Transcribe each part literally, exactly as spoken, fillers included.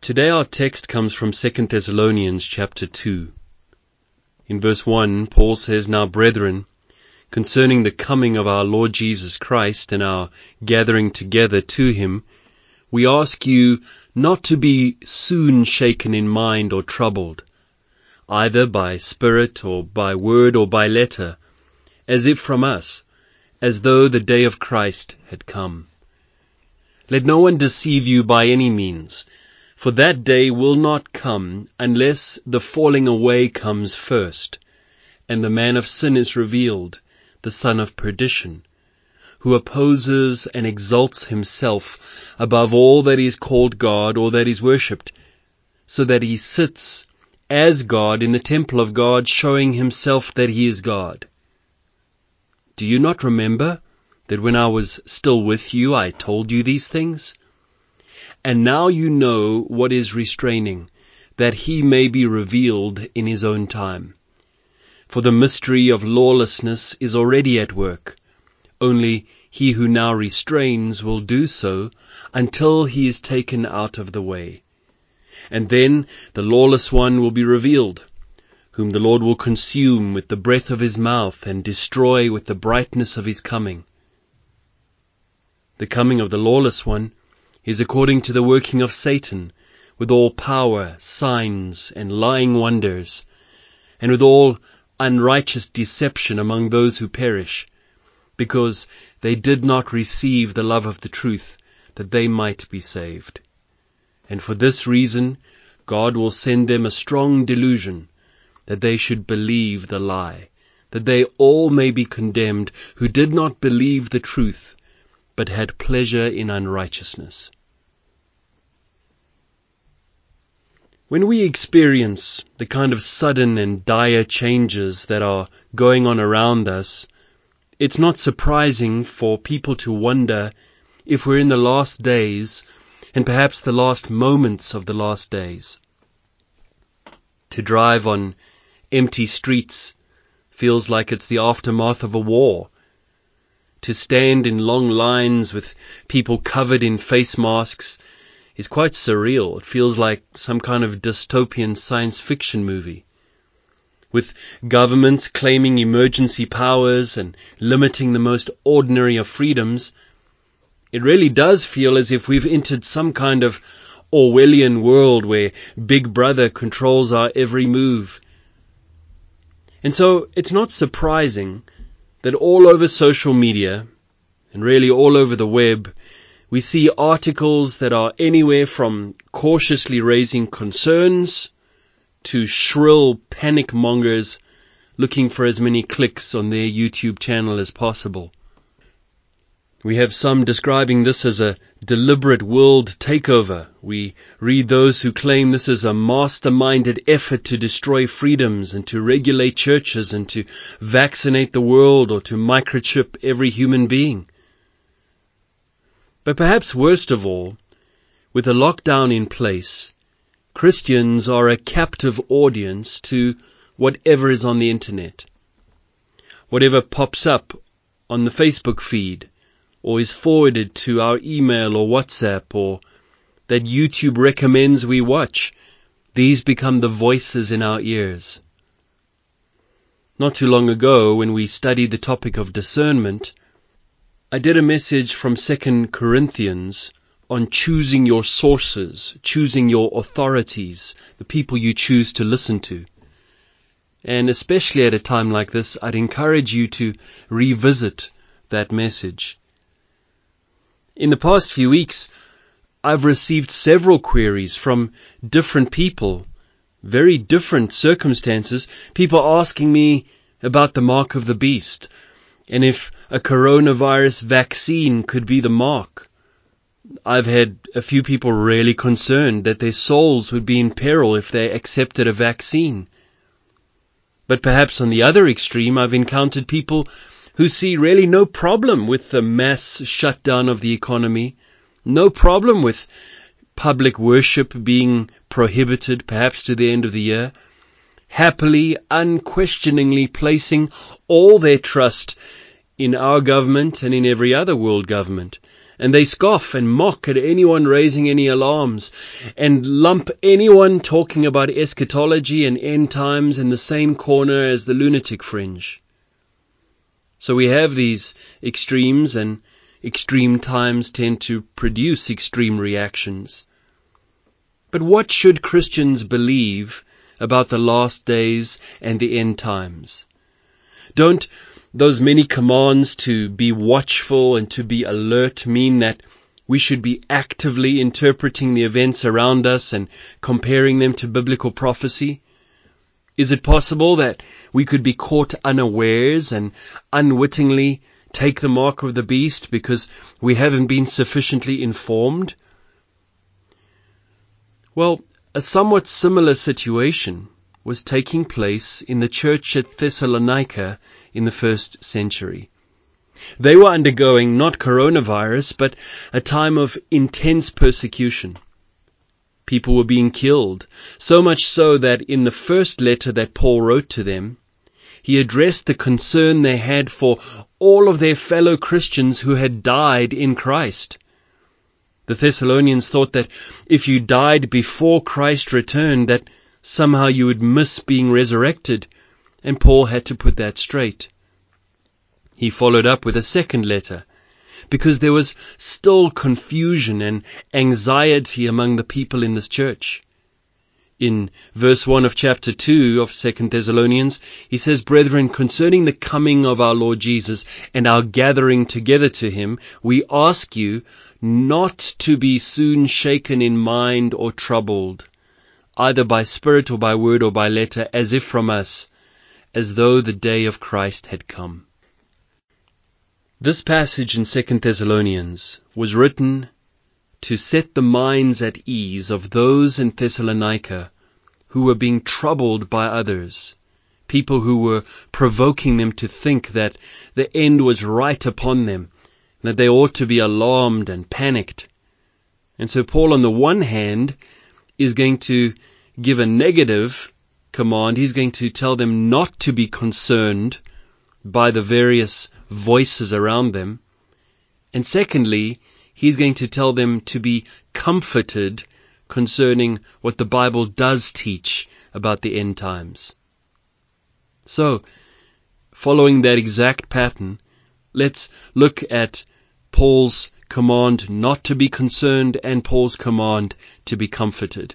Today our text comes from Second Thessalonians chapter two. In verse one, Paul says, "Now, brethren, concerning the coming of our Lord Jesus Christ and our gathering together to him, we ask you not to be soon shaken in mind or troubled, either by spirit or by word or by letter, as if from us, as though the day of Christ had come. Let no one deceive you by any means, for that day will not come unless the falling away comes first, and the man of sin is revealed, the son of perdition, who opposes and exalts himself above all that is called God or that is worshipped, so that he sits as God in the temple of God, showing himself that he is God. Do you not remember that when I was still with you I told you these things? And now you know what is restraining, that he may be revealed in his own time. For the mystery of lawlessness is already at work. Only he who now restrains will do so until he is taken out of the way. And then the lawless one will be revealed, whom the Lord will consume with the breath of his mouth and destroy with the brightness of his coming. The coming of the lawless one is according to the working of Satan, with all power, signs, and lying wonders, and with all unrighteous deception among those who perish, because they did not receive the love of the truth, that they might be saved. And for this reason God will send them a strong delusion, that they should believe the lie, that they all may be condemned who did not believe the truth, but had pleasure in unrighteousness." When we experience the kind of sudden and dire changes that are going on around us, it's not surprising for people to wonder if we're in the last days, and perhaps the last moments of the last days. To drive on empty streets feels like it's the aftermath of a war. To stand in long lines with people covered in face masks is quite surreal. It feels like some kind of dystopian science fiction movie. With governments claiming emergency powers and limiting the most ordinary of freedoms, it really does feel as if we've entered some kind of Orwellian world where Big Brother controls our every move. And so it's not surprising that all over social media, and really all over the web, we see articles that are anywhere from cautiously raising concerns to shrill panic mongers looking for as many clicks on their YouTube channel as possible. We have some describing this as a deliberate world takeover. We read those who claim this is a masterminded effort to destroy freedoms and to regulate churches and to vaccinate the world or to microchip every human being. But perhaps worst of all, with a lockdown in place, Christians are a captive audience to whatever is on the internet. Whatever pops up on the Facebook feed, or is forwarded to our email or WhatsApp, or that YouTube recommends we watch, these become the voices in our ears. Not too long ago, when we studied the topic of discernment, I did a message from Second Corinthians on choosing your sources, choosing your authorities, the people you choose to listen to. And especially at a time like this, I'd encourage you to revisit that message. In the past few weeks, I've received several queries from different people, very different circumstances, people asking me about the mark of the beast, and if a coronavirus vaccine could be the mark. I've had a few people really concerned that their souls would be in peril if they accepted a vaccine. But perhaps on the other extreme, I've encountered people who see really no problem with the mass shutdown of the economy, no problem with public worship being prohibited perhaps to the end of the year, happily, unquestioningly placing all their trust in our government and in every other world government, And they scoff and mock at anyone raising any alarms, and lump anyone talking about eschatology and end times in the same corner as the lunatic fringe. So we have these extremes, and extreme times tend to produce extreme reactions. But what should Christians believe about the last days and the end times? Don't those many commands to be watchful and to be alert mean that we should be actively interpreting the events around us and comparing them to biblical prophecy? Is it possible that we could be caught unawares and unwittingly take the mark of the beast because we haven't been sufficiently informed? Well, a somewhat similar situation was taking place in the church at Thessalonica in the first century. They were undergoing not coronavirus, but a time of intense persecution. People were being killed, so much so that in the first letter that Paul wrote to them, he addressed the concern they had for all of their fellow Christians who had died in Christ. The Thessalonians thought that if you died before Christ returned, that somehow you would miss being resurrected, and Paul had to put that straight. He followed up with a second letter, because there was still confusion and anxiety among the people in this church. In verse one of chapter two of Second Thessalonians, he says, "Brethren, concerning the coming of our Lord Jesus and our gathering together to him, we ask you not to be soon shaken in mind or troubled, either by spirit or by word or by letter, as if from us, as though the day of Christ had come." This passage in Second Thessalonians was written to set the minds at ease of those in Thessalonica who were being troubled by others, people who were provoking them to think that the end was right upon them, that they ought to be alarmed and panicked. And so Paul, on the one hand, is going to give a negative command. He's going to tell them not to be concerned by the various voices around them. And secondly, he's going to tell them to be comforted concerning what the Bible does teach about the end times. So, following that exact pattern, let's look at Paul's command not to be concerned and Paul's command to be comforted.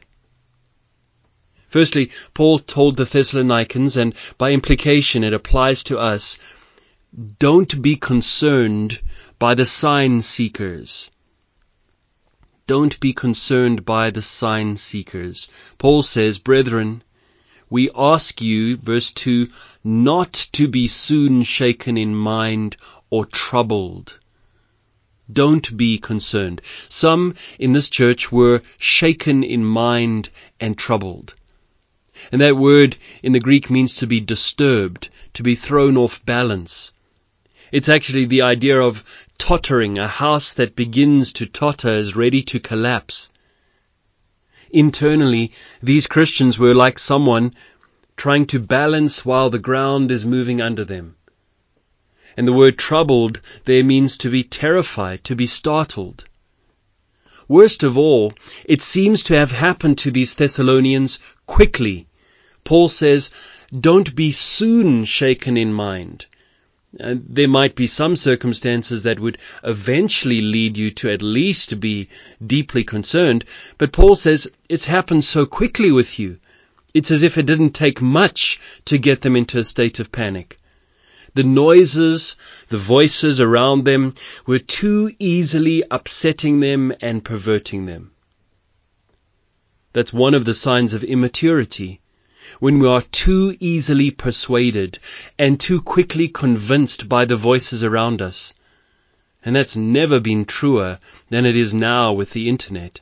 Firstly, Paul told the Thessalonians, and by implication it applies to us, don't be concerned by the sign seekers. Don't be concerned by the sign seekers. Paul says, "Brethren, we ask you," verse two, "not to be soon shaken in mind or troubled." Don't be concerned. Some in this church were shaken in mind and troubled. And that word in the Greek means to be disturbed, to be thrown off balance. It's actually the idea of tottering, a house that begins to totter is ready to collapse. Internally, these Christians were like someone trying to balance while the ground is moving under them. And the word troubled there means to be terrified, to be startled. Worst of all, it seems to have happened to these Thessalonians quickly. Paul says, don't be soon shaken in mind. And there might be some circumstances that would eventually lead you to at least be deeply concerned. But Paul says it's happened so quickly with you. It's as if it didn't take much to get them into a state of panic. The noises, the voices around them were too easily upsetting them and perverting them. That's one of the signs of immaturity. When we are too easily persuaded and too quickly convinced by the voices around us. And that's never been truer than it is now with the internet.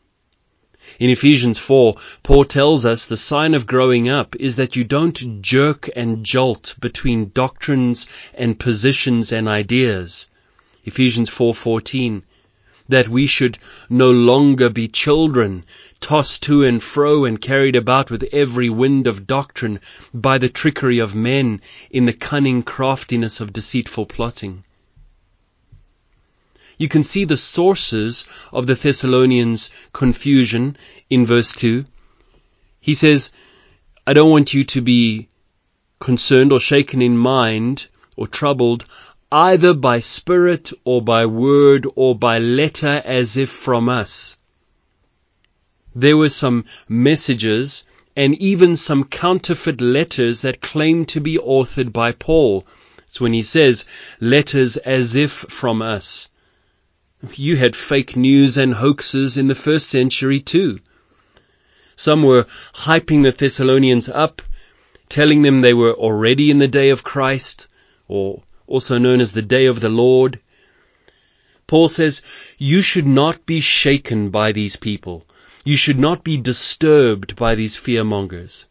In Ephesians four, Paul tells us the sign of growing up is that you don't jerk and jolt between doctrines and positions and ideas. Ephesians four fourteen, that we should no longer be children, tossed to and fro and carried about with every wind of doctrine by the trickery of men in the cunning craftiness of deceitful plotting. You can see the sources of the Thessalonians' confusion in verse two. He says, I don't want you to be concerned or shaken in mind or troubled, either by spirit or by word or by letter as if from us. There were some messages and even some counterfeit letters that claimed to be authored by Paul. It's when he says, letters as if from us. You had fake news and hoaxes in the first century too. Some were hyping the Thessalonians up, telling them they were already in the day of Christ, or also known as the day of the Lord. Paul says, you should not be shaken by these people. You should not be disturbed by these fearmongers.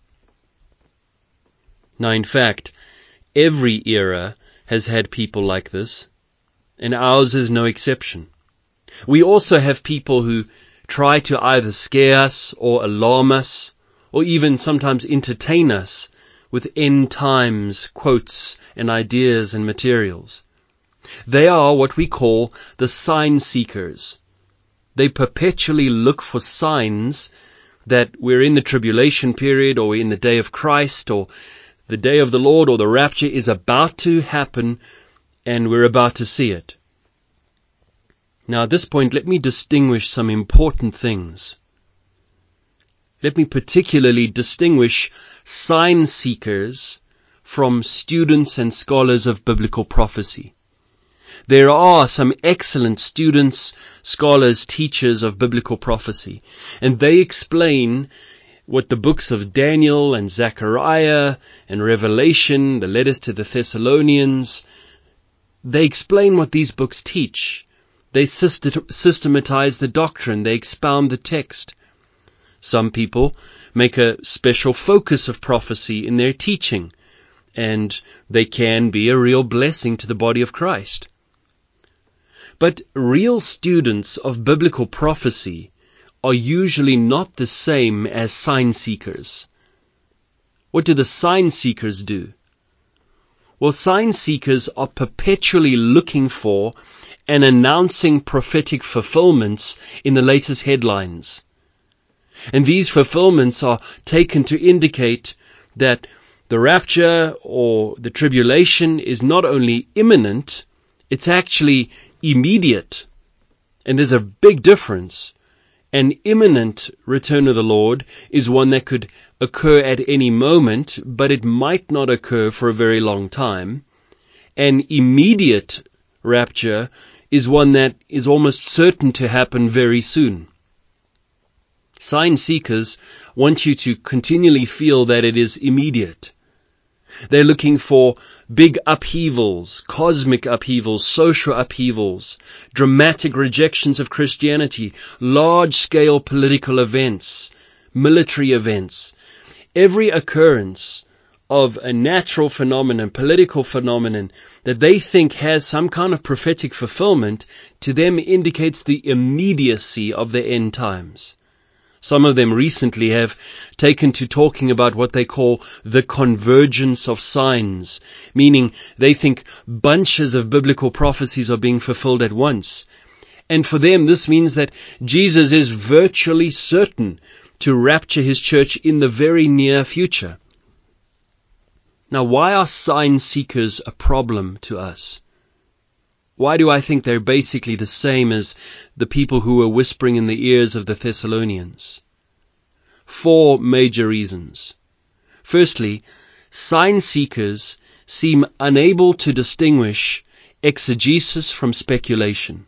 Now, in fact, every era has had people like this, and ours is no exception. We also have people who try to either scare us or alarm us, or even sometimes entertain us with end times quotes and ideas and materials. They are what we call the sign seekers. They perpetually look for signs that we're in the tribulation period, or we're in the day of Christ, or the day of the Lord, or the rapture is about to happen and we're about to see it. Now at this point, let me distinguish some important things. Let me particularly distinguish sign seekers from students and scholars of biblical prophecy. There are some excellent students, scholars, teachers of biblical prophecy, and they explain what the books of Daniel and Zechariah and Revelation, the letters to the Thessalonians, they explain what these books teach. They systematize the doctrine. They expound the text. Some people make a special focus of prophecy in their teaching, and they can be a real blessing to the body of Christ. But real students of biblical prophecy are usually not the same as sign seekers. What do the sign seekers do? Well, sign seekers are perpetually looking for and announcing prophetic fulfillments in the latest headlines. And these fulfillments are taken to indicate that the rapture or the tribulation is not only imminent, it's actually immediate. And there's a big difference. An imminent return of the Lord is one that could occur at any moment, but it might not occur for a very long time. An immediate rapture is one that is almost certain to happen very soon. Sign seekers want you to continually feel that it is immediate. They're looking for big upheavals, cosmic upheavals, social upheavals, dramatic rejections of Christianity, large-scale political events, military events. Every occurrence of a natural phenomenon, political phenomenon, that they think has some kind of prophetic fulfillment, to them indicates the immediacy of the end times. Some of them recently have taken to talking about what they call the convergence of signs, meaning they think bunches of biblical prophecies are being fulfilled at once. And for them, this means that Jesus is virtually certain to rapture his church in the very near future. Now, why are sign seekers a problem to us? Why do I think they're basically the same as the people who were whispering in the ears of the Thessalonians? Four major reasons. Firstly, sign seekers seem unable to distinguish exegesis from speculation.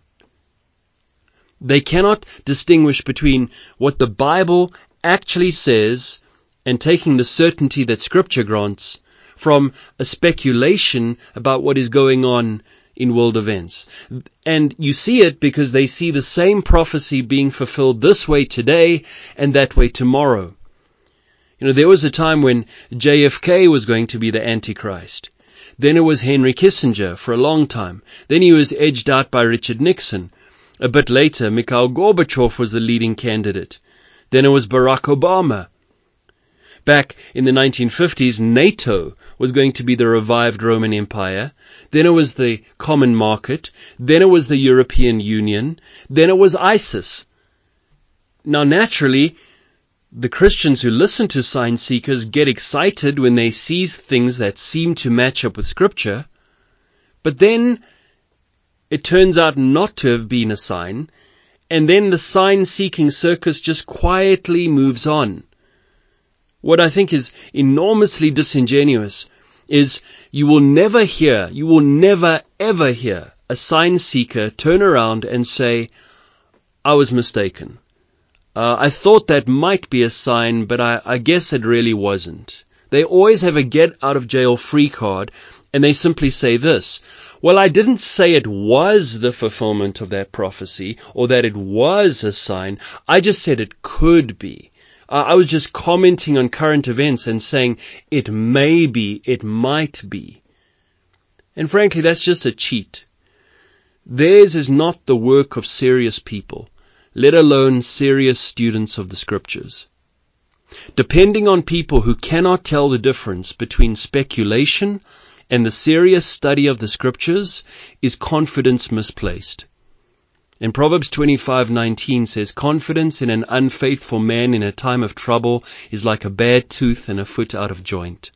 They cannot distinguish between what the Bible actually says and taking the certainty that Scripture grants from a speculation about what is going on in world events. And you see it because they see the same prophecy being fulfilled this way today and that way tomorrow. You know, there was a time when J F K was going to be the Antichrist. Then it was Henry Kissinger for a long time. Then he was edged out by Richard Nixon. A bit later, Mikhail Gorbachev was the leading candidate. Then it was Barack Obama. Back in the nineteen fifties, NATO was going to be the revived Roman Empire. Then it was the Common Market. Then it was the European Union. Then it was ISIS. Now, naturally, the Christians who listen to sign seekers get excited when they see things that seem to match up with Scripture. But then it turns out not to have been a sign. And then the sign-seeking circus just quietly moves on. What I think is enormously disingenuous is you will never hear, you will never ever hear a sign seeker turn around and say, I was mistaken. Uh, I thought that might be a sign, but I, I guess it really wasn't. They always have a get-out-of-jail-free card, and they simply say this, well, I didn't say it was the fulfillment of that prophecy, or that it was a sign. I just said it could be. Uh, I was just commenting on current events and saying it may be, it might be. And frankly, that's just a cheat. Theirs is not the work of serious people, let alone serious students of the Scriptures. Depending on people who cannot tell the difference between speculation and the serious study of the Scriptures is confidence misplaced. And Proverbs twenty-five nineteen says, confidence in an unfaithful man in a time of trouble is like a bad tooth and a foot out of joint.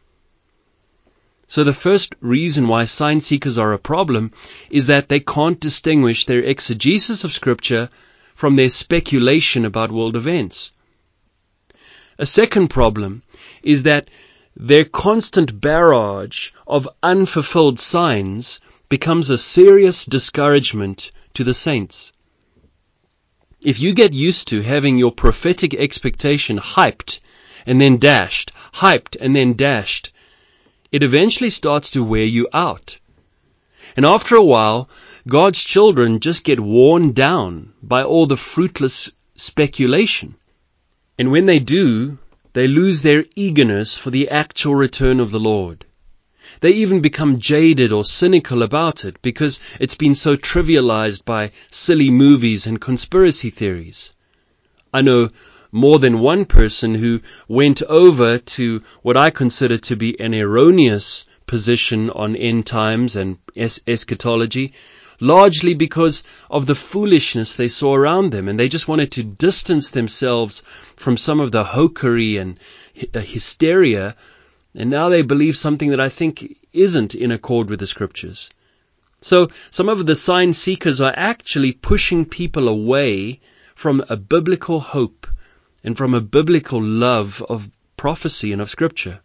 So the first reason why sign seekers are a problem is that they can't distinguish their exegesis of Scripture from their speculation about world events. A second problem is that their constant barrage of unfulfilled signs becomes a serious discouragement to the saints. If you get used to having your prophetic expectation hyped and then dashed, hyped and then dashed, it eventually starts to wear you out. And after a while, God's children just get worn down by all the fruitless speculation. And when they do, they lose their eagerness for the actual return of the Lord. They even become jaded or cynical about it because it's been so trivialized by silly movies and conspiracy theories. I know more than one person who went over to what I consider to be an erroneous position on end times and es- eschatology, largely because of the foolishness they saw around them, and they just wanted to distance themselves from some of the hokery and hy- hysteria. And now they believe something that I think isn't in accord with the Scriptures. So some of the sign seekers are actually pushing people away from a biblical hope and from a biblical love of prophecy and of Scripture.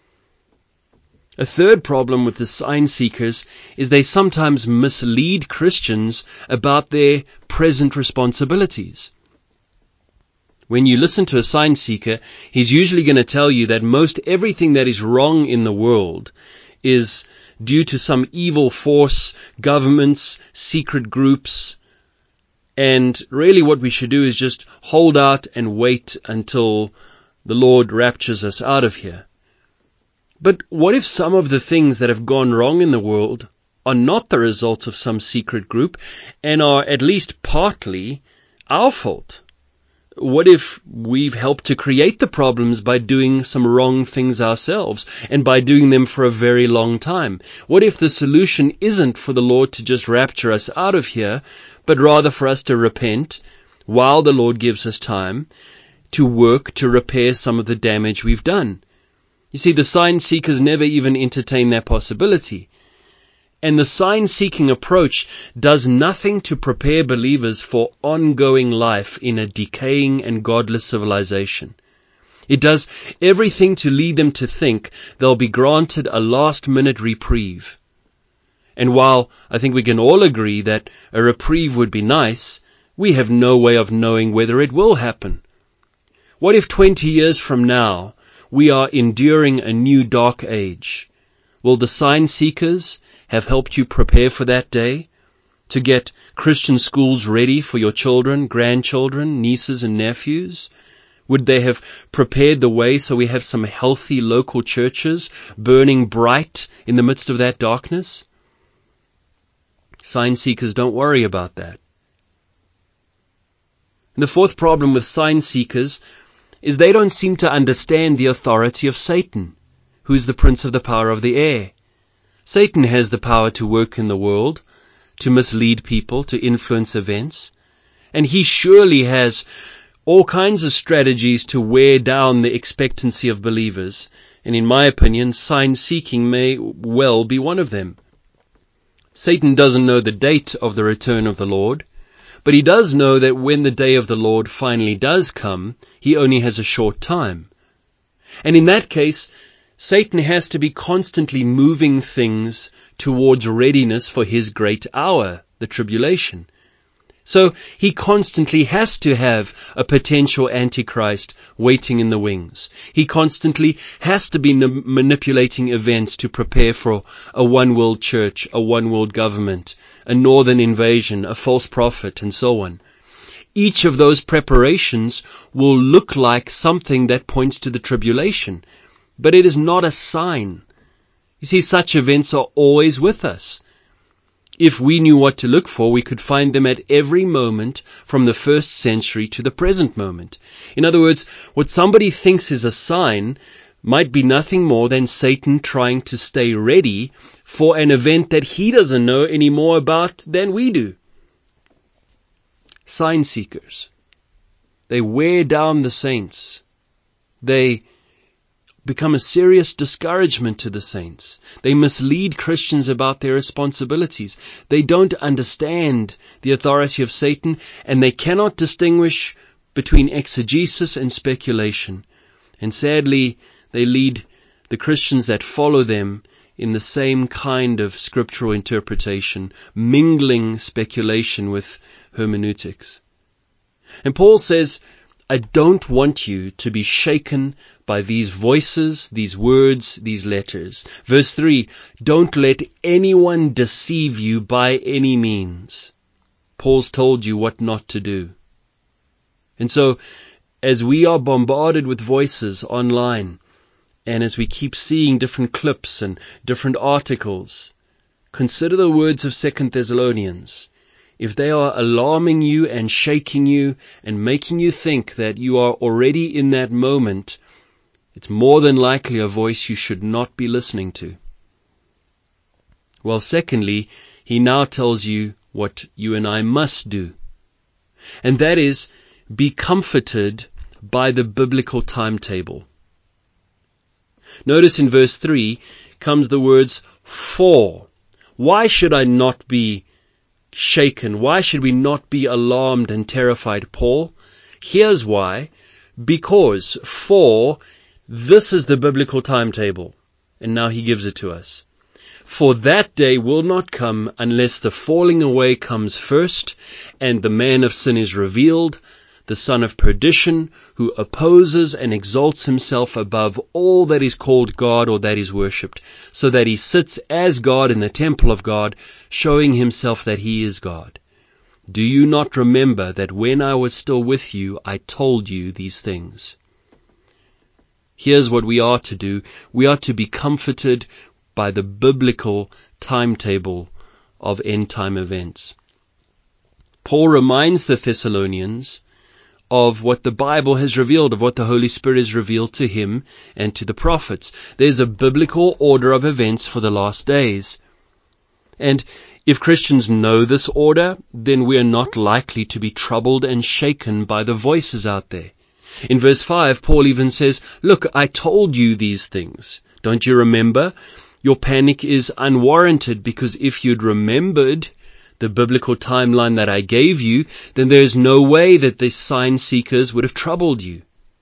A third problem with the sign seekers is they sometimes mislead Christians about their present responsibilities. When you listen to a sign seeker, he's usually going to tell you that most everything that is wrong in the world is due to some evil force, governments, secret groups. And really what we should do is just hold out and wait until the Lord raptures us out of here. But what if some of the things that have gone wrong in the world are not the result of some secret group and are at least partly our fault? What if we've helped to create the problems by doing some wrong things ourselves and by doing them for a very long time? What if the solution isn't for the Lord to just rapture us out of here, but rather for us to repent while the Lord gives us time to work to repair some of the damage we've done? You see, the sign seekers never even entertain that possibility. And the sign-seeking approach does nothing to prepare believers for ongoing life in a decaying and godless civilization. It does everything to lead them to think they'll be granted a last-minute reprieve. And while I think we can all agree that a reprieve would be nice, we have no way of knowing whether it will happen. What if twenty years from now we are enduring a new dark age? Will the sign seekers have helped you prepare for that day, to get Christian schools ready for your children, grandchildren, nieces and nephews? Would they have prepared the way so we have some healthy local churches burning bright in the midst of that darkness? Sign seekers don't worry about that. And the fourth problem with sign seekers is they don't seem to understand the authority of Satan, who is the prince of the power of the air. Satan has the power to work in the world, to mislead people, to influence events, and he surely has all kinds of strategies to wear down the expectancy of believers, and in my opinion, sign-seeking may well be one of them. Satan doesn't know the date of the return of the Lord, but he does know that when the day of the Lord finally does come, he only has a short time. And in that case, Satan has to be constantly moving things towards readiness for his great hour, the tribulation. So he constantly has to have a potential Antichrist waiting in the wings. He constantly has to be n- manipulating events to prepare for a one-world church, a one-world government, a northern invasion, a false prophet, and so on. Each of those preparations will look like something that points to the tribulation, but it is not a sign. You see, such events are always with us. If we knew what to look for, we could find them at every moment from the first century to the present moment. In other words, what somebody thinks is a sign might be nothing more than Satan trying to stay ready for an event that he doesn't know any more about than we do. Sign seekers. They wear down the saints. They become a serious discouragement to the saints. They mislead Christians about their responsibilities. They don't understand the authority of Satan, and they cannot distinguish between exegesis and speculation. And sadly, they lead the Christians that follow them in the same kind of scriptural interpretation, mingling speculation with hermeneutics. And Paul says, I don't want you to be shaken by these voices, these words, these letters. Verse three, don't let anyone deceive you by any means. Paul's told you what not to do. And so, as we are bombarded with voices online, and as we keep seeing different clips and different articles, consider the words of Second Thessalonians. If they are alarming you and shaking you and making you think that you are already in that moment, it's more than likely a voice you should not be listening to. Well, secondly, he now tells you what you and I must do. And that is, be comforted by the biblical timetable. Notice in verse three comes the words, for. Why should I not be shaken? Why should we not be alarmed and terrified, Paul? Here's why. Because, for, this is the biblical timetable. And now he gives it to us. For that day will not come unless the falling away comes first, and the man of sin is revealed, the son of perdition, who opposes and exalts himself above all that is called God or that is worshipped, so that he sits as God in the temple of God, showing himself that he is God. Do you not remember that when I was still with you, I told you these things? Here's what we are to do. We are to be comforted by the biblical timetable of end-time events. Paul reminds the Thessalonians of what the Bible has revealed, of what the Holy Spirit has revealed to him and to the prophets. There's a biblical order of events for the last days. And if Christians know this order, then we are not likely to be troubled and shaken by the voices out there. In verse five, Paul even says, look, I told you these things. Don't you remember? Your panic is unwarranted, because if you'd remembered the biblical timeline that I gave you, then there's no way that the sign seekers would have troubled you.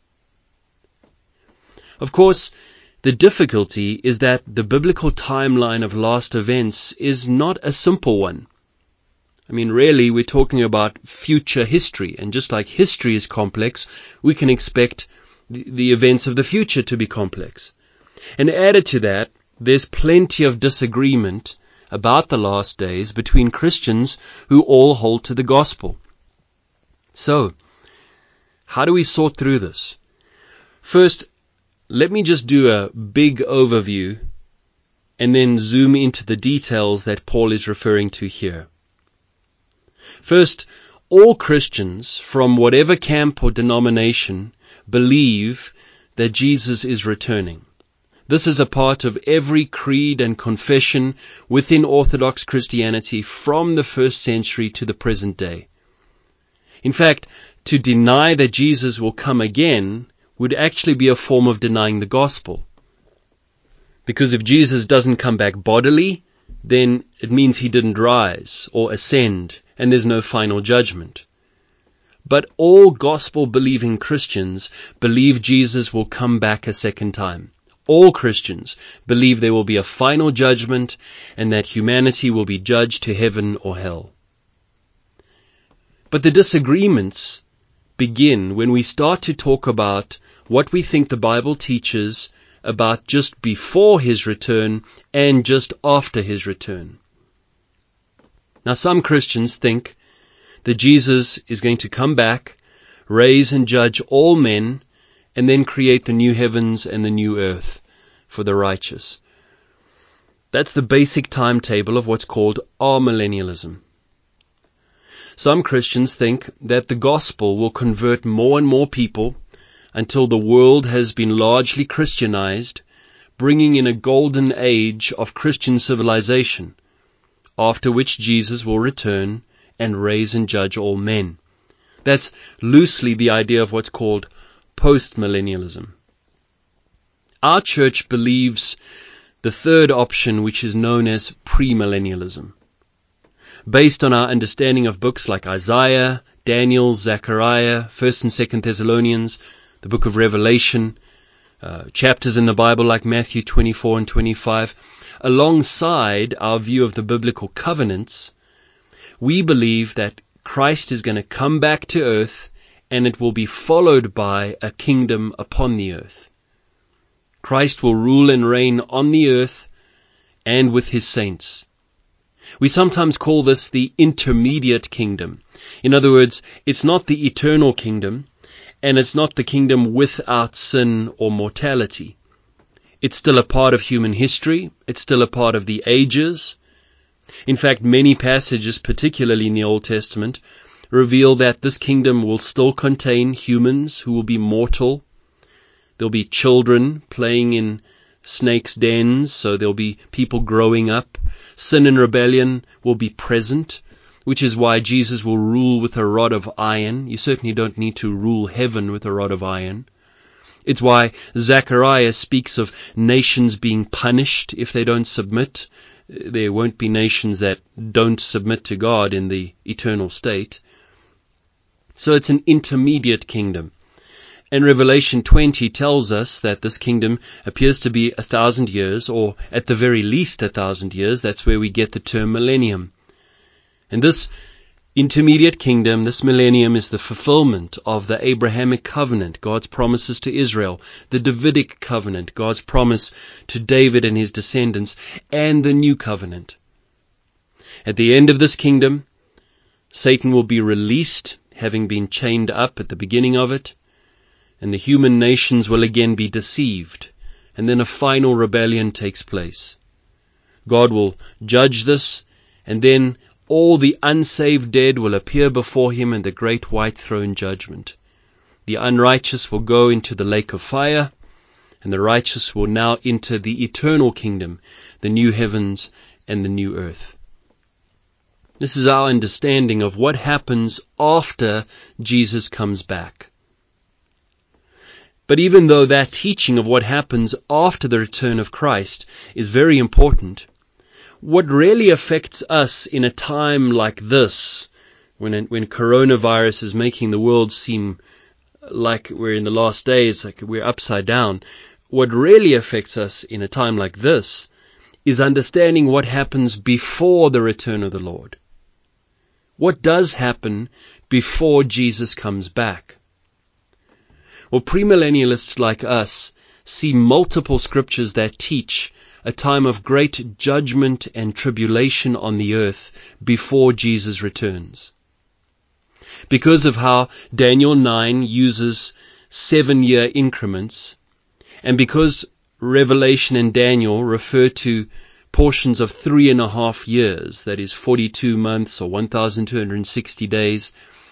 Of course, the difficulty is that the biblical timeline of last events is not a simple one. I mean, really, we're talking about future history, and just like history is complex, we can expect the, the events of the future to be complex. And added to that, there's plenty of disagreement about the last days between Christians who all hold to the gospel. So, how do we sort through this? First, let me just do a big overview and then zoom into the details that Paul is referring to here. First, all Christians from whatever camp or denomination believe that Jesus is returning. This is a part of every creed and confession within Orthodox Christianity from the first century to the present day. In fact, to deny that Jesus will come again would actually be a form of denying the gospel. Because if Jesus doesn't come back bodily, then it means he didn't rise or ascend, and there's no final judgment. But all gospel-believing Christians believe Jesus will come back a second time. All Christians believe there will be a final judgment and that humanity will be judged to heaven or hell. But the disagreements begin when we start to talk about what we think the Bible teaches about just before his return and just after his return. Now, some Christians think that Jesus is going to come back, raise and judge all men, and then create the new heavens and the new earth for the righteous. That's the basic timetable of what's called amillennialism. Some Christians think that the gospel will convert more and more people until the world has been largely Christianized, bringing in a golden age of Christian civilization, after which Jesus will return and raise and judge all men. That's loosely the idea of what's called postmillennialism. Our church believes the third option, which is known as premillennialism. Based on our understanding of books like Isaiah, Daniel, Zechariah, First and Second Thessalonians, the book of Revelation, uh, chapters in the Bible like Matthew twenty-four and twenty-five, alongside our view of the biblical covenants, we believe that Christ is going to come back to earth and it will be followed by a kingdom upon the earth. Christ will rule and reign on the earth and with his saints. We sometimes call this the intermediate kingdom. In other words, it's not the eternal kingdom, and it's not the kingdom without sin or mortality. It's still a part of human history. It's still a part of the ages. In fact, many passages, particularly in the Old Testament, reveal that this kingdom will still contain humans who will be mortal. There'll be children playing in snakes' dens, so there'll be people growing up. Sin and rebellion will be present, which is why Jesus will rule with a rod of iron. You certainly don't need to rule heaven with a rod of iron. It's why Zechariah speaks of nations being punished if they don't submit. There won't be nations that don't submit to God in the eternal state. So it's an intermediate kingdom. And Revelation twenty tells us that this kingdom appears to be a thousand years, or at the very least a thousand years. That's where we get the term millennium. And this intermediate kingdom, this millennium, is the fulfillment of the Abrahamic covenant, God's promises to Israel, the Davidic covenant, God's promise to David and his descendants, and the new covenant. At the end of this kingdom, Satan will be released, having been chained up at the beginning of it, and the human nations will again be deceived, and then a final rebellion takes place. God will judge this, and then all the unsaved dead will appear before him in the great white throne judgment. The unrighteous will go into the lake of fire, and the righteous will now enter the eternal kingdom, the new heavens and the new earth. This is our understanding of what happens after Jesus comes back. But even though that teaching of what happens after the return of Christ is very important, what really affects us in a time like this, when when coronavirus is making the world seem like we're in the last days, like we're upside down, what really affects us in a time like this is understanding what happens before the return of the Lord. What does happen before Jesus comes back? Well, premillennialists like us see multiple scriptures that teach a time of great judgment and tribulation on the earth before Jesus returns. Because of how Daniel nine uses seven-year increments, and because Revelation and Daniel refer to portions of three and a half years, that is forty-two months or one thousand two hundred sixty days,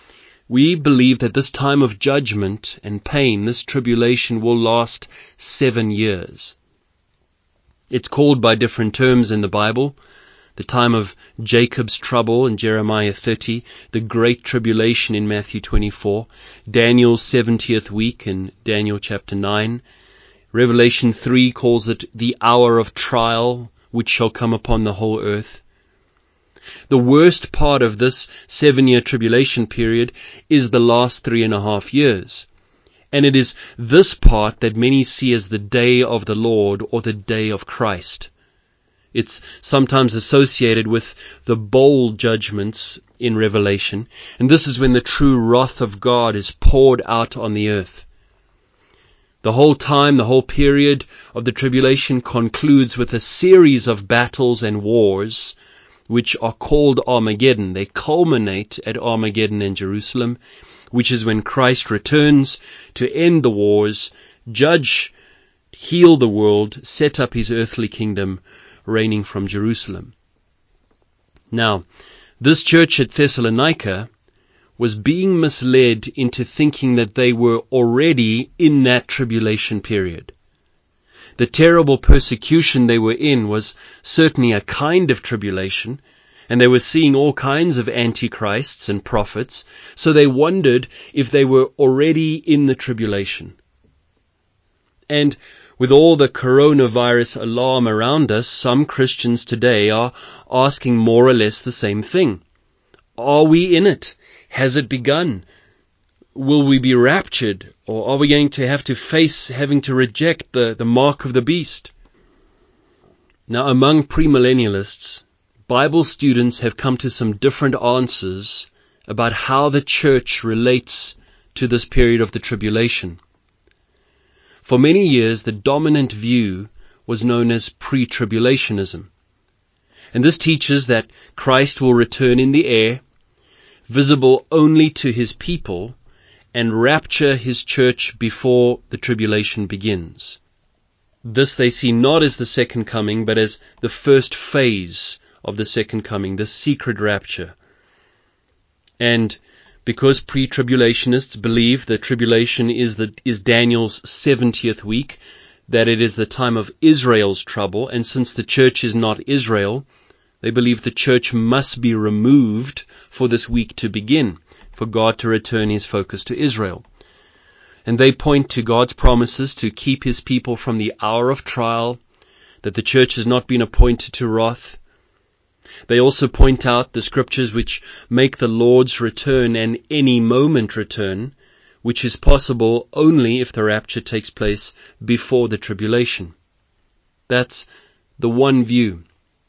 We believe that this time of judgment and pain, this tribulation, will last seven years. It's called by different terms in the Bible. The time of Jacob's trouble in Jeremiah thirty, the Great Tribulation in Matthew twenty-four, Daniel's seventieth week in Daniel chapter nine, Revelation three calls it the hour of trial, which shall come upon the whole earth. The worst part of this seven-year tribulation period is the last three and a half years. And it is this part that many see as the day of the Lord or the day of Christ. It's sometimes associated with the bowl judgments in Revelation, and this is when the true wrath of God is poured out on the earth. The whole time, the whole period of the tribulation concludes with a series of battles and wars, which are called Armageddon. They culminate at Armageddon in Jerusalem, which is when Christ returns to end the wars, judge, heal the world, set up his earthly kingdom, reigning from Jerusalem. Now, this church at Thessalonica was being misled into thinking that they were already in that tribulation period. The terrible persecution they were in was certainly a kind of tribulation, and they were seeing all kinds of antichrists and prophets, so they wondered if they were already in the tribulation. And with all the coronavirus alarm around us, some Christians today are asking more or less the same thing. Are we in it? Has it begun? Will we be raptured? Or are we going to have to face having to reject the, the mark of the beast? Now, among premillennialists, Bible students have come to some different answers about how the church relates to this period of the tribulation. For many years, the dominant view was known as pre-tribulationism. And this teaches that Christ will return in the air, visible only to his people, and rapture his church before the tribulation begins. This they see not as the second coming, but as the first phase of the second coming, the secret rapture. And because pre-tribulationists believe the tribulation is the is Daniel's seventieth week, that it is the time of Israel's trouble, and since the church is not Israel, they believe the church must be removed for this week to begin, for God to return his focus to Israel. And they point to God's promises to keep his people from the hour of trial, that the church has not been appointed to wrath. They also point out the scriptures which make the Lord's return an any moment return, which is possible only if the rapture takes place before the tribulation. That's the one view.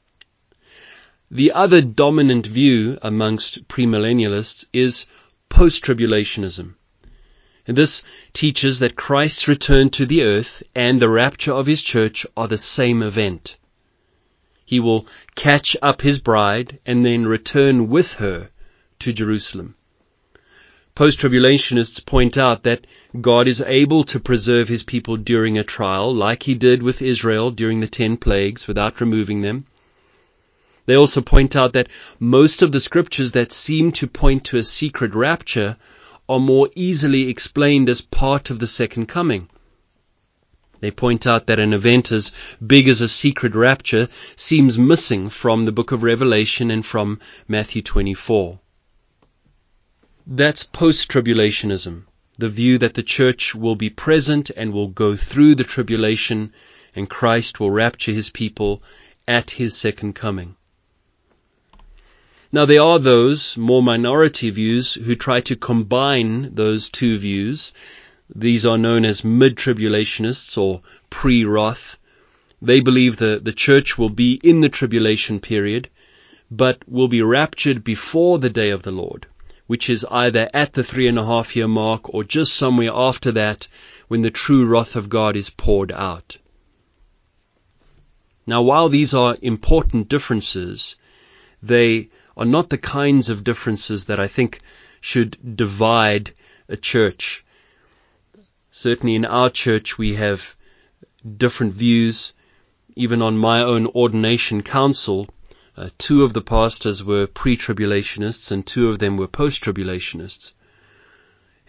The other dominant view amongst premillennialists is post-tribulationism. And this teaches that Christ's return to the earth and the rapture of his church are the same event. He will catch up his bride and then return with her to Jerusalem. Post-tribulationists point out that God is able to preserve his people during a trial, like he did with Israel during the ten plagues, without removing them. They also point out that most of the scriptures that seem to point to a secret rapture are more easily explained as part of the second coming. They point out that an event as big as a secret rapture seems missing from the book of Revelation and from Matthew twenty-four. That's post-tribulationism, the view that the church will be present and will go through the tribulation, and Christ will rapture his people at his second coming. Now, there are those more minority views who try to combine those two views. These are known as mid-tribulationists or pre-wrath. They believe the, the church will be in the tribulation period, but will be raptured before the day of the Lord, which is either at the three and a half year mark or just somewhere after that, when the true wrath of God is poured out. Now, while these are important differences, they are not the kinds of differences that I think should divide a church. Certainly in our church we have different views. Even on my own ordination council, uh, two of the pastors were pre-tribulationists and two of them were post-tribulationists.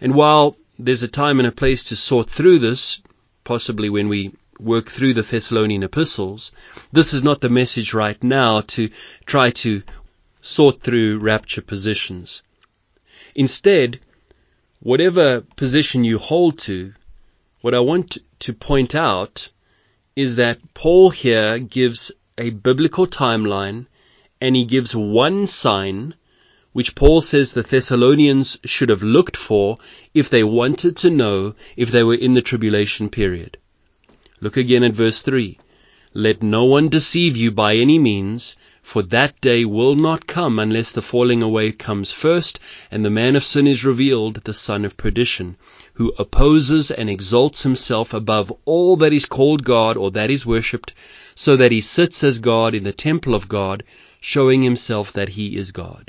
And while there's a time and a place to sort through this, possibly when we work through the Thessalonian epistles, this is not the message right now to try to sort through rapture positions. Instead, whatever position you hold to, what I want to point out is that Paul here gives a biblical timeline, and he gives one sign which Paul says the Thessalonians should have looked for if they wanted to know if they were in the tribulation period. Look again at verse three. Let no one deceive you by any means, for that day will not come unless the falling away comes first, and the man of sin is revealed, the son of perdition, who opposes and exalts himself above all that is called God or that is worshipped, so that he sits as God in the temple of God, showing himself that he is God.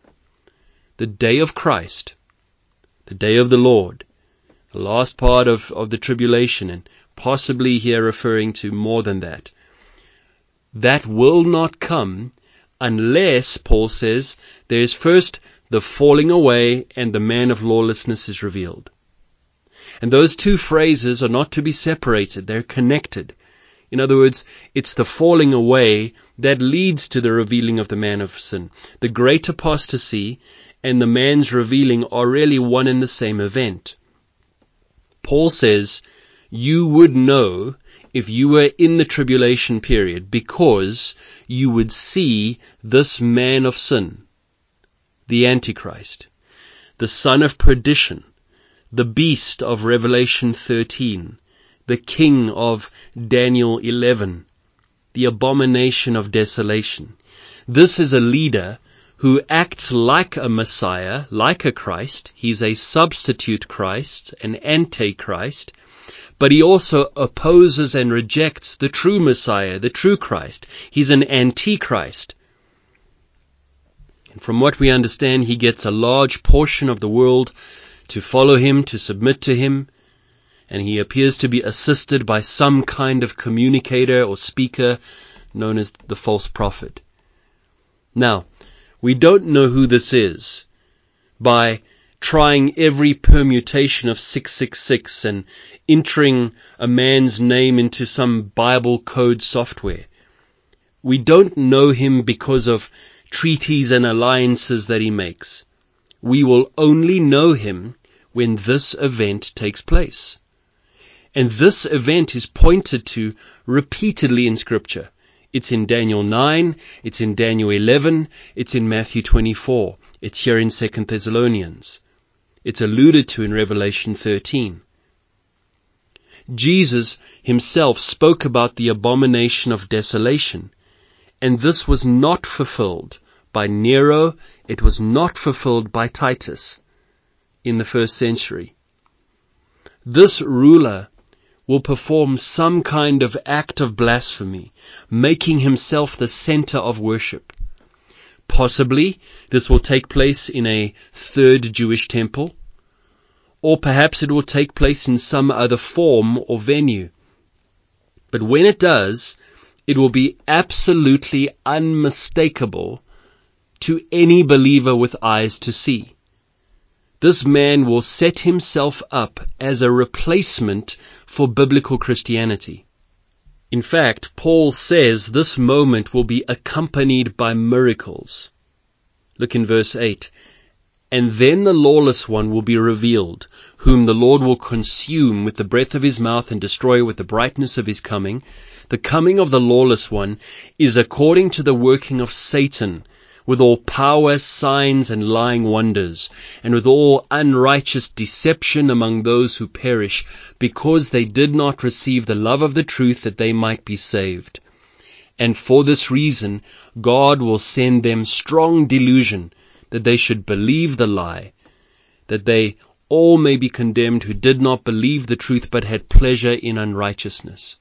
The day of Christ, the day of the Lord, the last part of, of the tribulation, and possibly here referring to more than that, that will not come unless, Paul says, there is first the falling away and the man of lawlessness is revealed. And those two phrases are not to be separated, they're connected. In other words, it's the falling away that leads to the revealing of the man of sin. The great apostasy and the man's revealing are really one and the same event. Paul says, you would know if you were in the tribulation period because you would see this man of sin, the Antichrist, the son of perdition, the beast of Revelation thirteen, the king of Daniel eleven, the abomination of desolation. This is a leader who acts like a Messiah, like a Christ. He's a substitute Christ, an antichrist, but he also opposes and rejects the true Messiah, the true Christ. He's an antichrist. And from what we understand, he gets a large portion of the world to follow him, to submit to him, and he appears to be assisted by some kind of communicator or speaker known as the false prophet. Now, we don't know who this is by trying every permutation of six six six and entering a man's name into some Bible code software. We don't know him because of treaties and alliances that he makes. We will only know him when this event takes place. And this event is pointed to repeatedly in Scripture. It's in Daniel nine, it's in Daniel eleven, it's in Matthew twenty-four, it's here in Second Thessalonians. It's alluded to in Revelation thirteen. Jesus himself spoke about the abomination of desolation, and this was not fulfilled by Nero, it was not fulfilled by Titus in the first century. This ruler will perform some kind of act of blasphemy, making himself the center of worship. Possibly this will take place in a third Jewish temple, or perhaps it will take place in some other form or venue. But when it does, it will be absolutely unmistakable to any believer with eyes to see. This man will set himself up as a replacement for biblical Christianity. In fact, Paul says this moment will be accompanied by miracles. Look in verse eight. And then the lawless one will be revealed, whom the Lord will consume with the breath of his mouth and destroy with the brightness of his coming. The coming of the lawless one is according to the working of Satan, with all power, signs, and lying wonders, and with all unrighteous deception among those who perish, because they did not receive the love of the truth that they might be saved. And for this reason God will send them strong delusion, that they should believe the lie, that they all may be condemned who did not believe the truth but had pleasure in unrighteousness.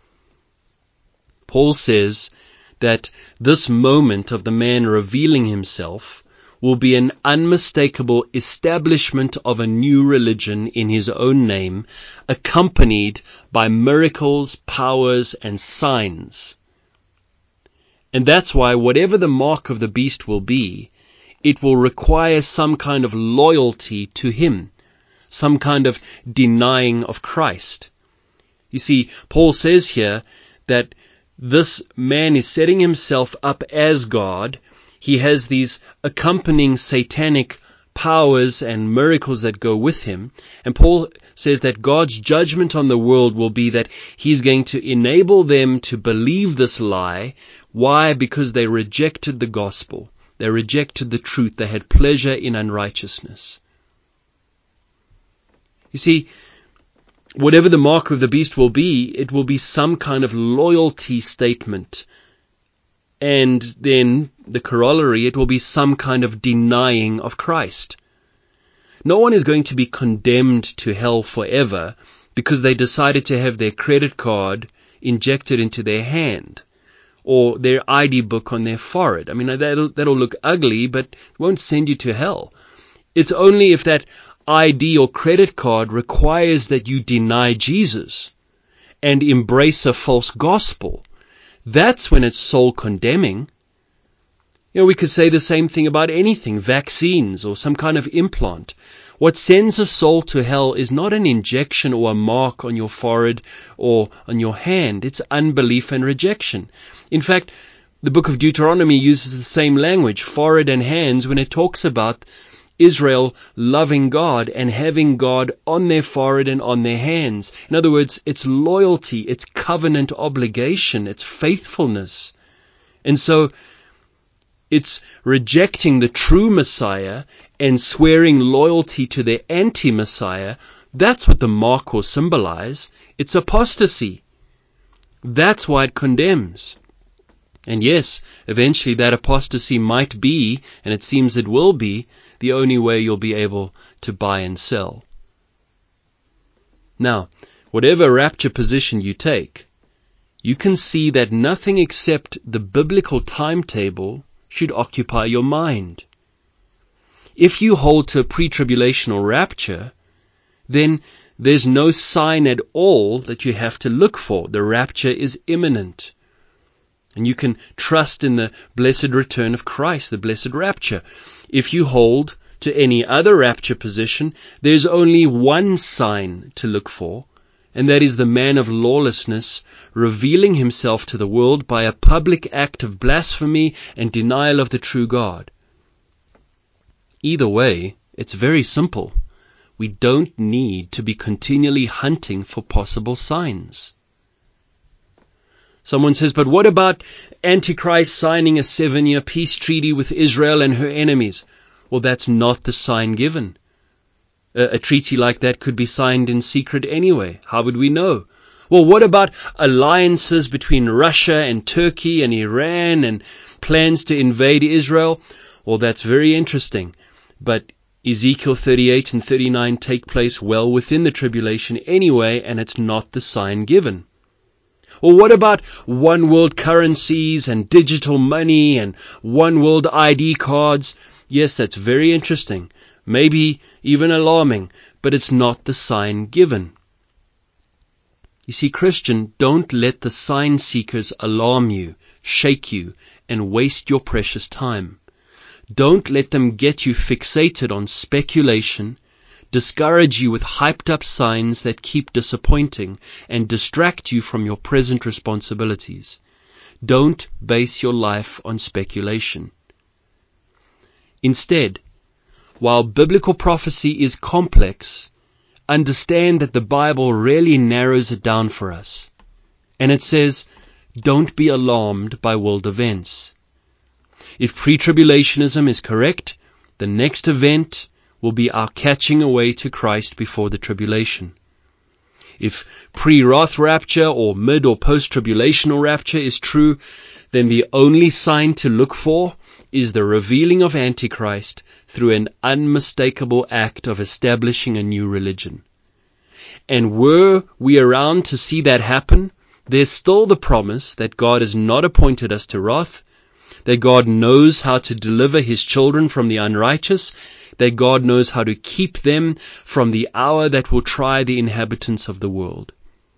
Paul says that this moment of the man revealing himself will be an unmistakable establishment of a new religion in his own name, accompanied by miracles, powers, and signs. And that's why whatever the mark of the beast will be, it will require some kind of loyalty to him, some kind of denying of Christ. You see, Paul says here that this man is setting himself up as God. He has these accompanying satanic powers and miracles that go with him. And Paul says that God's judgment on the world will be that he's going to enable them to believe this lie. Why? Because they rejected the gospel. They rejected the truth. They had pleasure in unrighteousness. You see, whatever the mark of the beast will be, it will be some kind of loyalty statement. And then the corollary, it will be some kind of denying of Christ. No one is going to be condemned to hell forever because they decided to have their credit card injected into their hand or their I D book on their forehead. I mean, that'll, that'll look ugly, but it won't send you to hell. It's only if that I D or credit card requires that you deny Jesus and embrace a false gospel. That's when it's soul condemning. You know, we could say the same thing about anything, vaccines or some kind of implant. What sends a soul to hell is not an injection or a mark on your forehead or on your hand. It's unbelief and rejection. In fact, the book of Deuteronomy uses the same language, forehead and hands, when it talks about Israel loving God and having God on their forehead and on their hands. In other words, it's loyalty, it's covenant obligation, it's faithfulness. And so it's rejecting the true Messiah and swearing loyalty to the anti-Messiah. That's what the mark will symbolize. It's apostasy. That's why it condemns. And yes, eventually that apostasy might be, and it seems it will be, the only way you'll be able to buy and sell. Now, whatever rapture position you take, you can see that nothing except the biblical timetable should occupy your mind. If you hold to a pre-tribulational rapture, then there's no sign at all that you have to look for. The rapture is imminent. And you can trust in the blessed return of Christ, the blessed rapture. If you hold to any other rapture position, there's only one sign to look for, and that is the man of lawlessness revealing himself to the world by a public act of blasphemy and denial of the true God. Either way, it's very simple. We don't need to be continually hunting for possible signs. Someone says, but what about Antichrist signing a seven-year peace treaty with Israel and her enemies? Well, that's not the sign given. A, a treaty like that could be signed in secret anyway. How would we know? Well, what about alliances between Russia and Turkey and Iran and plans to invade Israel? Well, that's very interesting. But Ezekiel thirty-eight and thirty-nine take place well within the tribulation anyway, and it's not the sign given. Or what about one world currencies and digital money and one world I D cards? Yes, that's very interesting, maybe even alarming, but it's not the sign given. You see, Christian, don't let the sign seekers alarm you, shake you, and waste your precious time. Don't let them get you fixated on speculation, discourage you with hyped up signs that keep disappointing, and distract you from your present responsibilities. Don't base your life on speculation. Instead, while biblical prophecy is complex, understand that the Bible really narrows it down for us. And it says, don't be alarmed by world events. If pre-tribulationism is correct, the next event will be our catching away to Christ before the tribulation. If pre-wrath rapture or mid or post-tribulational rapture is true, then the only sign to look for is the revealing of Antichrist through an unmistakable act of establishing a new religion. And were we around to see that happen, there's still the promise that God has not appointed us to wrath, that God knows how to deliver His children from the unrighteous, that God knows how to keep them from the hour that will try the inhabitants of the world.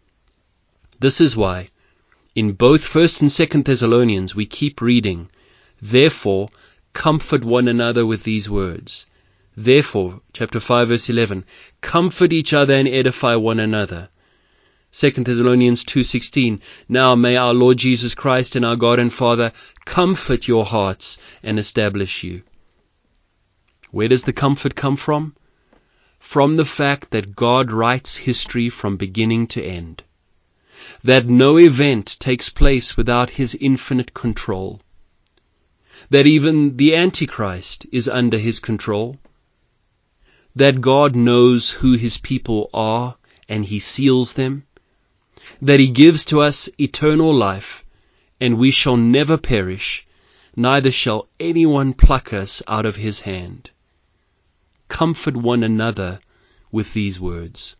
This is why, in both First and Second Thessalonians, we keep reading, therefore, comfort one another with these words. Therefore, chapter five, verse eleven, comfort each other and edify one another. Second Thessalonians two sixteen, now may our Lord Jesus Christ and our God and Father comfort your hearts and establish you. Where does the comfort come from? From the fact that God writes history from beginning to end. That no event takes place without His infinite control. That even the Antichrist is under His control. That God knows who His people are and He seals them. That He gives to us eternal life, and we shall never perish, neither shall anyone pluck us out of His hand. Comfort one another with these words.